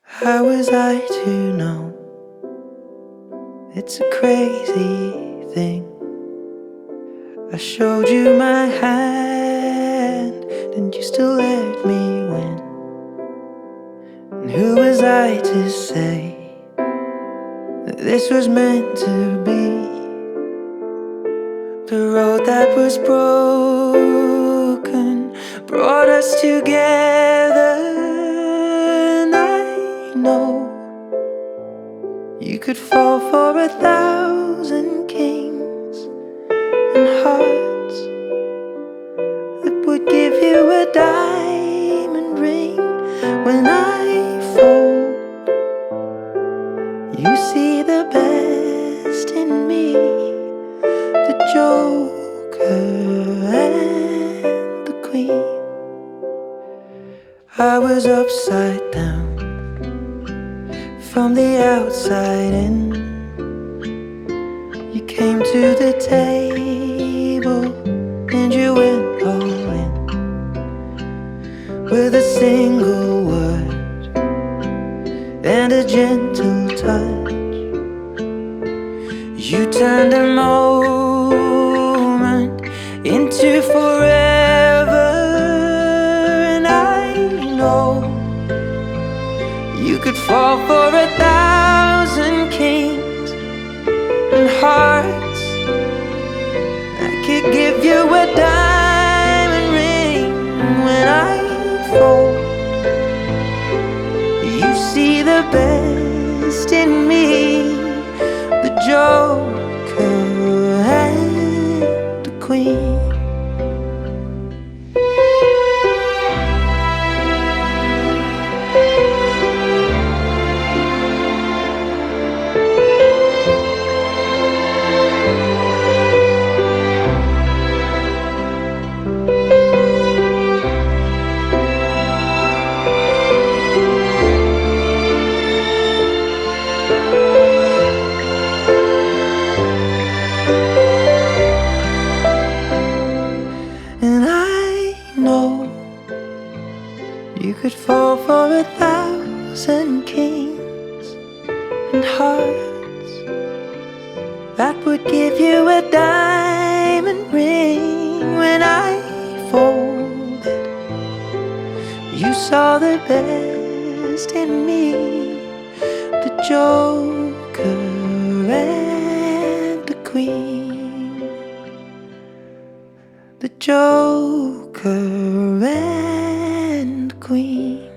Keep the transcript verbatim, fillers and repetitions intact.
How was I to know? It's a crazy thing. I showed you my hand, and you still let me win. And who was I to say that this was meant to be? The road that was broken brought us together, and I know you could fall for a thousand kings and hearts that would give you a diamond ring. When I fold, you see the best in me, the Joker and the Queen. I was upside down from the outside in. You came to the table and you went all in. With a single word and a gentle touch, you turned a moment into forever. And I know you could fall for a thousand kings and hearts. I could give you a diamond ring. When I fold, you see the best in me, the Joker and the Queen. And I know you could fall for a thousand kings and hearts that would give you a diamond ring. When I folded, you saw the best in me, the Joker and the Queen, the Joker and Queen.